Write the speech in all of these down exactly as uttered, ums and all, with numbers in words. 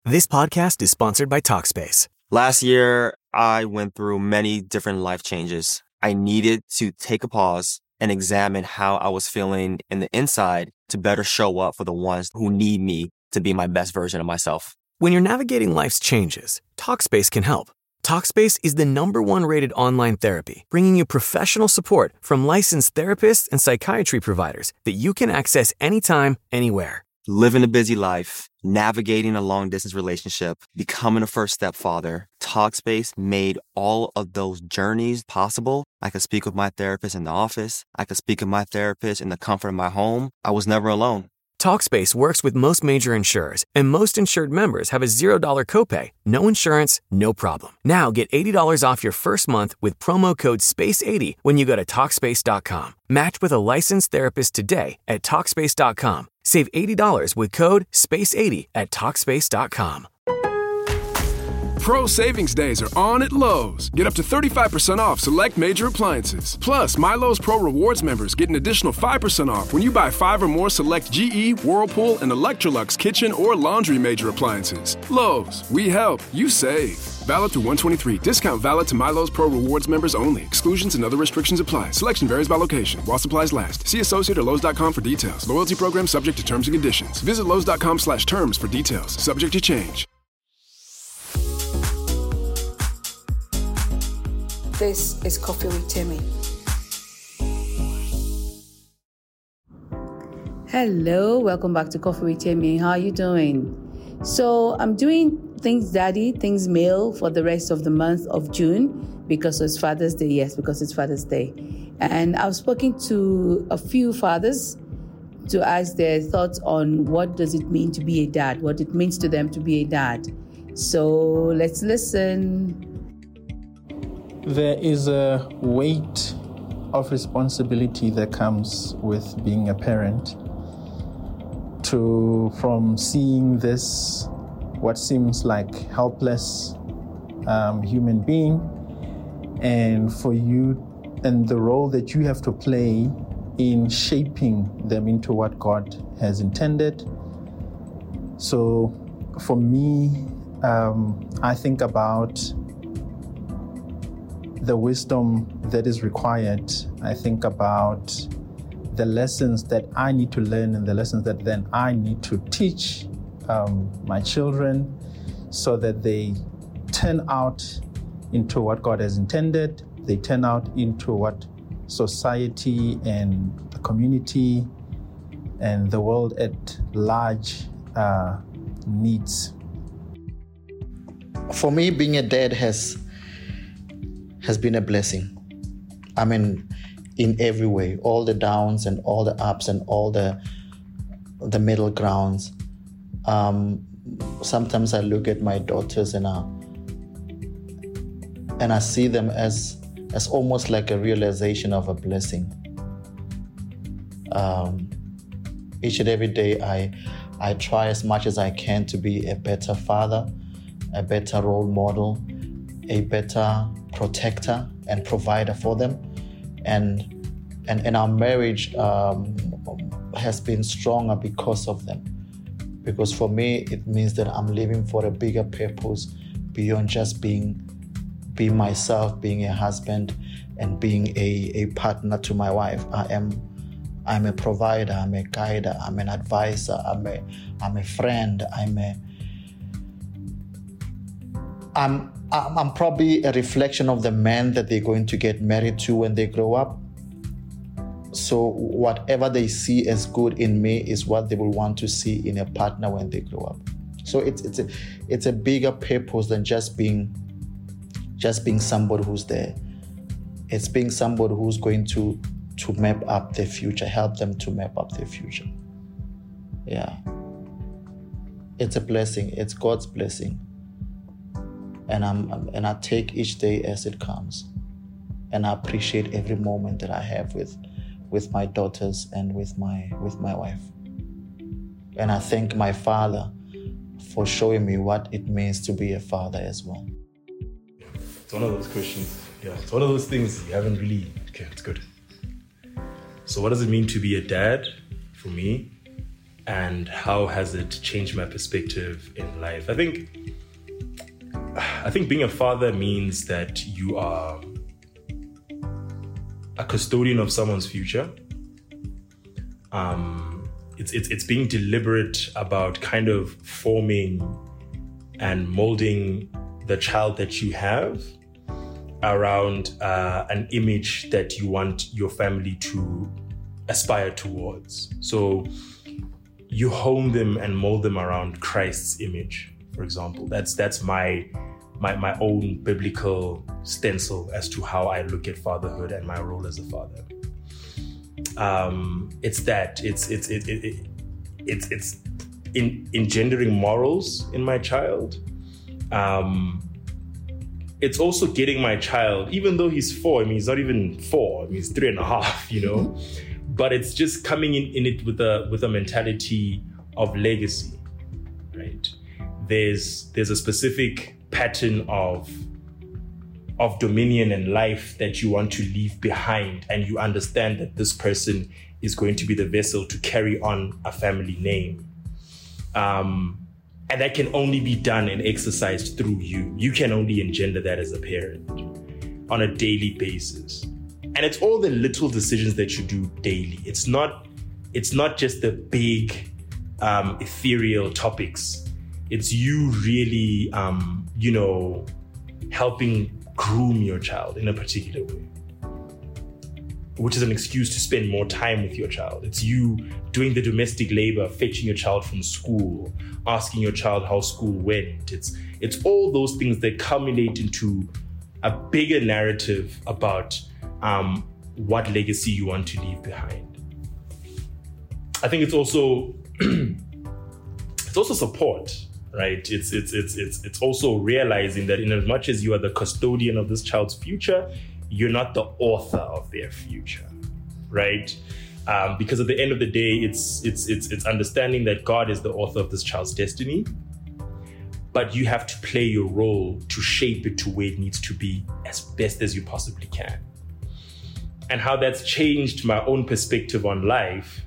This podcast is sponsored by Talkspace. Last year, I went through many different life changes. I needed to take a pause and examine how I was feeling in the inside to better show up for the ones who need me to be my best version of myself. When you're navigating life's changes, Talkspace can help. Talkspace is the number one rated online therapy, bringing you professional support from licensed therapists and psychiatry providers that you can access anytime, anywhere. Living a busy life, navigating a long-distance relationship, becoming a first-step father, Talkspace made all of those journeys possible. I could speak with my therapist in the office. I could speak with my therapist in the comfort of my home. I was never alone. Talkspace works with most major insurers, and most insured members have a zero dollars copay. No insurance, no problem. Now get eighty dollars off your first month with promo code space eighty when you go to Talkspace dot com. Match with a licensed therapist today at Talkspace dot com. Save eighty dollars with code space eighty at Talkspace dot com. Pro Savings Days are on at Lowe's. Get up to thirty-five percent off select major appliances. Plus, My Lowe's Pro Rewards members get an additional five percent off when you buy five or more select G E, Whirlpool, and Electrolux kitchen or laundry major appliances. Lowe's, we help, you save. Valid through one twenty-three. Discount valid to My Lowe's Pro Rewards members only. Exclusions and other restrictions apply. Selection varies by location while supplies last. See Associate or Lowe's dot com for details. Loyalty program subject to terms and conditions. Visit Lowe's dot com slash terms for details. Subject to change. This is Coffee with Timmy. Hello, welcome back to Coffee with Timmy. How are you doing? So I'm doing Things Daddy, Things Male for the rest of the month of June because it's Father's Day. Yes, because it's Father's Day. And I've spoken to a few fathers to ask their thoughts on what does it mean to be a dad, what it means to them to be a dad. So let's listen. There is a weight of responsibility that comes with being a parent. To from seeing this, what seems like helpless um, human being, and for you, and the role that you have to play in shaping them into what God has intended. So, for me, um, I think about the wisdom that is required. I think about the lessons that I need to learn and the lessons that then I need to teach um, my children so that they turn out into what God has intended. They turn out into what society and the community and the world at large uh, needs. For me, being a dad has has been a blessing. I mean, in every way, all the downs and all the ups and all the the middle grounds. Um, sometimes I look at my daughters and I and I see them as as almost like a realization of a blessing. Um, each and every day, I I try as much as I can to be a better father, a better role model, a better protector and provider for them, and and, and our marriage um, has been stronger because of them. Because for me, it means that I'm living for a bigger purpose beyond just being being myself, being a husband, and being a, a partner to my wife. I am I'm a provider, I'm a guider, I'm an advisor, I'm a I'm a friend, I'm a I'm I'm probably a reflection of the man that they're going to get married to when they grow up. So whatever they see as good in me is what they will want to see in a partner when they grow up. So it's it's a it's a bigger purpose than just being just being somebody who's there. It's being somebody who's going to to map up their future, help them to map up their future. Yeah. It's a blessing. It's God's blessing. And I'm and I take each day as it comes. And I appreciate every moment that I have with with my daughters and with my with my wife. And I thank my father for showing me what it means to be a father as well. It's one of those questions. Yeah, it's one of those things you haven't really. Okay, it's good. So what does it mean to be a dad? For me, and how has it changed my perspective in life? I think I think being a father means that you are a custodian of someone's future. Um, it's, it's, it's being deliberate about kind of forming and molding the child that you have around uh, an image that you want your family to aspire towards. So you hone them and mold them around Christ's image, for example. That's that's my my my own biblical stencil as to how I look at fatherhood and my role as a father. Um, it's that it's it's it, it, it, it's it's in engendering morals in my child. Um, it's also getting my child, even though he's four. I mean, he's not even four. I mean, he's three and a half. You know, but it's just coming in, in it with a with a mentality of legacy, right? There's there's a specific pattern of of dominion and life that you want to leave behind, and you understand that this person is going to be the vessel to carry on a family name. Um, and that can only be done and exercised through you. You can only engender that as a parent on a daily basis. And it's all the little decisions that you do daily. It's not, it's not just the big, um, ethereal topics. It's you really, um, you know, helping groom your child in a particular way, which is an excuse to spend more time with your child. It's you doing the domestic labor, fetching your child from school, asking your child how school went. It's, it's all those things that culminate into a bigger narrative about um, what legacy you want to leave behind. I think it's also it's also support, right? It's it's it's it's it's also realizing that in as much as you are the custodian of this child's future, you're not the author of their future, right? Um, because at the end of the day, it's it's it's it's understanding that God is the author of this child's destiny, but you have to play your role to shape it to where it needs to be as best as you possibly can. And how that's changed my own perspective on life.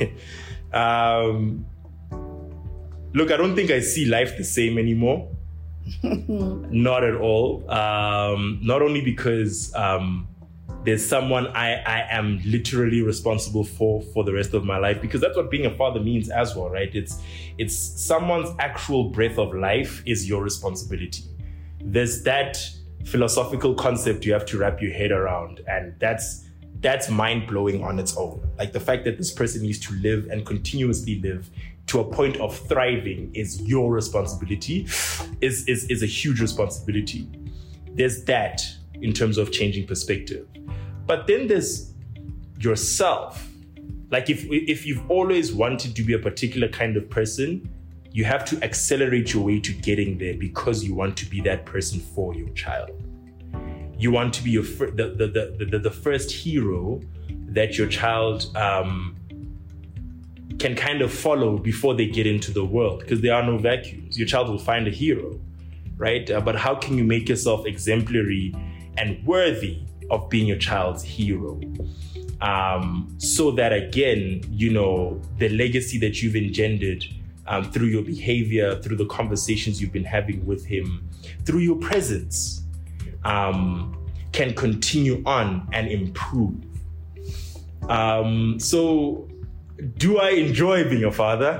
um, look, I don't think I see life the same anymore. Not at all. Um, not only because um, there's someone I, I am literally responsible for for the rest of my life, because that's what being a father means as well, right? It's it's someone's actual breath of life is your responsibility. There's that philosophical concept you have to wrap your head around, and that's that's mind-blowing on its own. Like the fact that this person needs to live and continuously live to a point of thriving is your responsibility, is, is, is a huge responsibility. There's that in terms of changing perspective. But then there's yourself. Like if, if you've always wanted to be a particular kind of person, you have to accelerate your way to getting there because you want to be that person for your child. You want to be your fir- the, the, the, the, the first hero that your child um, can kind of follow before they get into the world, because there are no vacuums. Your child will find a hero, right? Uh, but how can you make yourself exemplary and worthy of being your child's hero? Um, so that again, you know, the legacy that you've engendered um, through your behavior, through the conversations you've been having with him, through your presence, um, can continue on and improve. Um, so, do I enjoy being a father?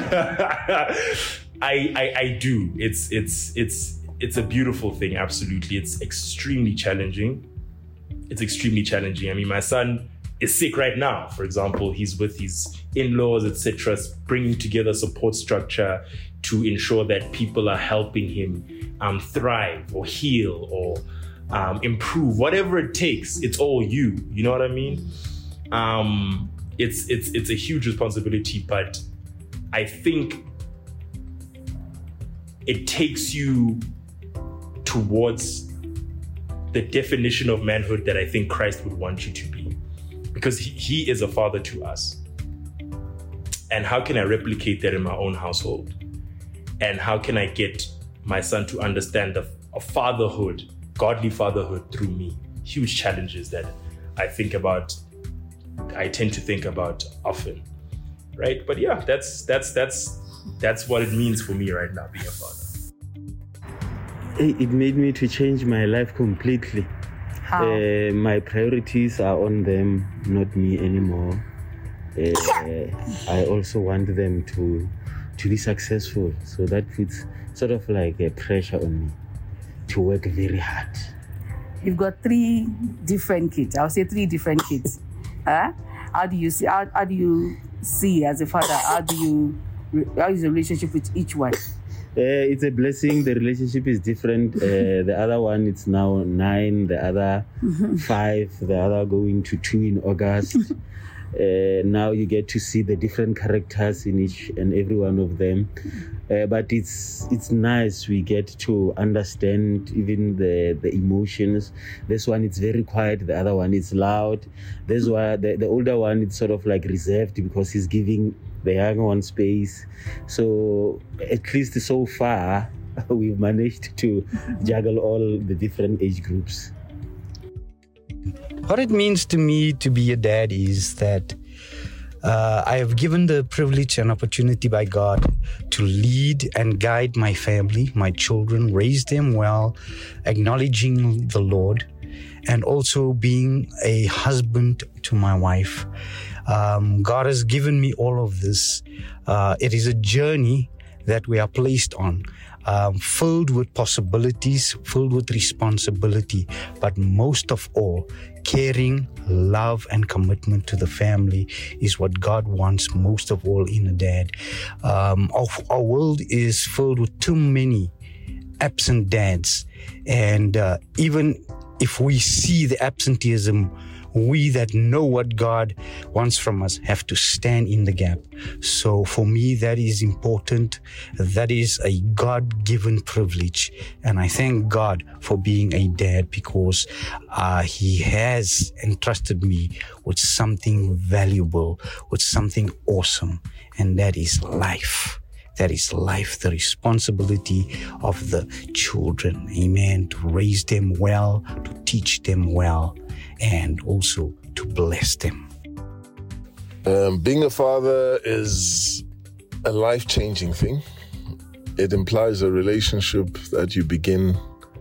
I, I I do. It's it's it's it's a beautiful thing. Absolutely, it's extremely challenging. It's extremely challenging. I mean, my son is sick right now. For example, he's with his in-laws, et cetera, bringing together support structure to ensure that people are helping him um, thrive or heal or um, improve, whatever it takes. It's all you. You know what I mean? Um, it's it's it's a huge responsibility, but I think it takes you towards the definition of manhood that I think Christ would want you to be, because he, he is a father to us. And how can I replicate that in my own household? And how can I get my son to understand the a fatherhood, godly fatherhood through me? Huge challenges that I think about, I tend to think about often. right? But yeah, that's that's that's that's what it means for me right now, being a father. It made me to change my life completely. How? Uh, my priorities are on them, not me anymore. Uh, I also want them to to be successful, so that puts sort of like a pressure on me to work very hard. You've got three different kids. I'll say three different kids. Huh? How do you see? How, how do you see as a father? How do you? How is the relationship with each one? Uh, it's a blessing. The relationship is different. Uh, the other one, it's now nine. The other five. The other going to two in August. Uh, now you get to see the different characters in each and every one of them. Uh, but it's it's nice. We get to understand even the, the emotions. This one, it's very quiet. The other one, it's loud. This one, the, the older one, it's sort of like reserved because he's giving the younger one space. So at least so far, we've managed to juggle all the different age groups. What it means to me to be a dad is that uh, I have given the privilege and opportunity by God to lead and guide my family, my children, raise them well, acknowledging the Lord, and also being a husband to my wife. Um, God has given me all of this. Uh, it is a journey that we are placed on, um, filled with possibilities, filled with responsibility, but most of all, caring, love, and commitment to the family is what God wants most of all in a dad. Um, our, our world is filled with too many absent dads, and uh, even if we see the absenteeism, we that know what God wants from us have to stand in the gap. So for me, that is important. That is a God-given privilege. And I thank God for being a dad because uh, he has entrusted me with something valuable, with something awesome. And that is life. That is life, the responsibility of the children. Amen. To raise them well, to teach them well, and also to bless them. Um, being a father is a life-changing thing. It implies a relationship that you begin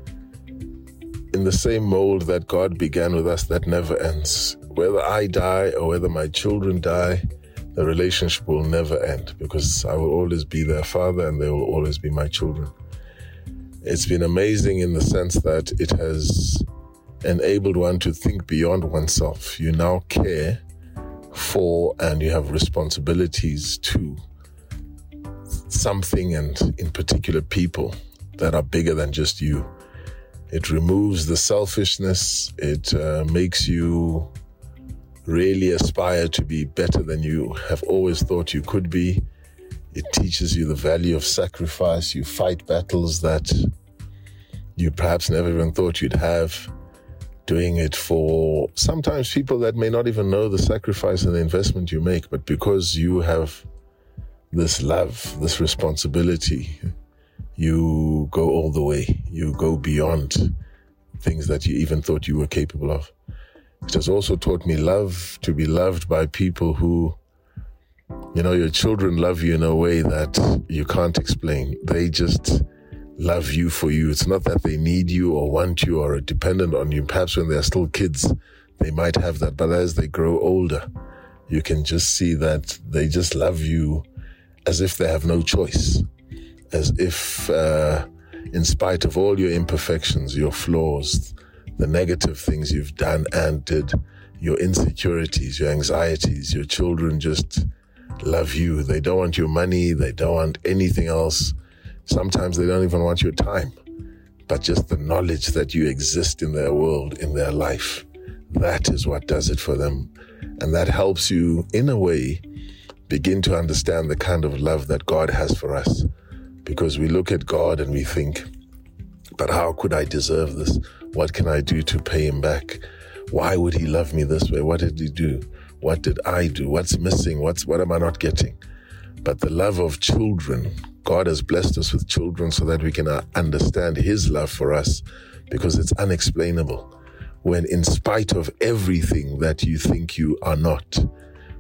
in the same mold that God began with us that never ends. Whether I die or whether my children die, the relationship will never end because I will always be their father and they will always be my children. It's been amazing in the sense that it has enabled one to think beyond oneself. You now care for and you have responsibilities to something and in particular people that are bigger than just you. It removes the selfishness. It uh, makes you really aspire to be better than you have always thought you could be. It teaches you the value of sacrifice. You fight battles that you perhaps never even thought you'd have. Doing it for sometimes people that may not even know the sacrifice and the investment you make, but because you have this love, this responsibility, you go all the way. You go beyond things that you even thought you were capable of. It has also taught me love, to be loved by people who, you know, your children love you in a way that you can't explain. They just love you for you. It's not that they need you or want you or are dependent on you. Perhaps when they're still kids, they might have that. But as they grow older, you can just see that they just love you as if they have no choice. As if, uh, in spite of all your imperfections, your flaws, the negative things you've done and did, your insecurities, your anxieties, your children just love you. They don't want your money. They don't want anything else. Sometimes they don't even want your time, but just the knowledge that you exist in their world, in their life. That is what does it for them. And that helps you, in a way, begin to understand the kind of love that God has for us. Because we look at God and we think, but how could I deserve this? What can I do to pay him back? Why would he love me this way? What did he do? What did I do? What's missing? What's, what am I not getting? But the love of children, God has blessed us with children so that we can understand his love for us because it's unexplainable. When in spite of everything that you think you are not,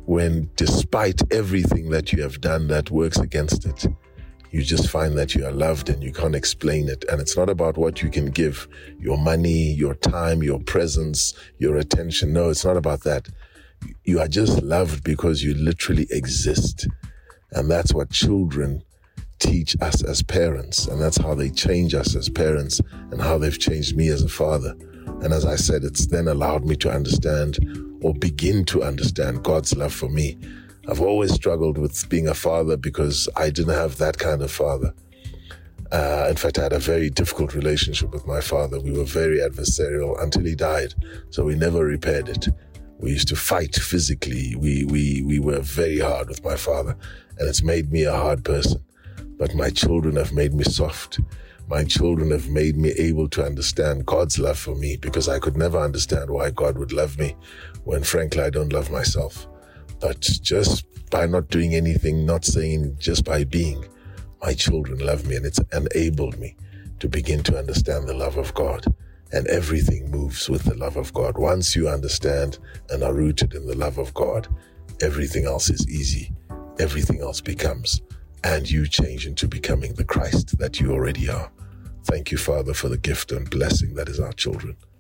when despite everything that you have done that works against it, you just find that you are loved and you can't explain it. And it's not about what you can give, your money, your time, your presence, your attention. No, it's not about that. You are just loved because you literally exist. And that's what children teach us as parents. And that's how they change us as parents and how they've changed me as a father. And as I said, it's then allowed me to understand or begin to understand God's love for me. I've always struggled with being a father because I didn't have that kind of father. Uh, in fact, I had a very difficult relationship with my father. We were very adversarial until he died, so we never repaired it. We used to fight physically. We, we, we were very hard with my father, and it's made me a hard person. But my children have made me soft. My children have made me able to understand God's love for me, because I could never understand why God would love me when, frankly, I don't love myself. But just by not doing anything, not saying, just by being, my children love me, and it's enabled me to begin to understand the love of God. And everything moves with the love of God. Once you understand and are rooted in the love of God, everything else is easy. Everything else becomes, and you change into becoming the Christ that you already are. Thank you, Father, for the gift and blessing that is our children.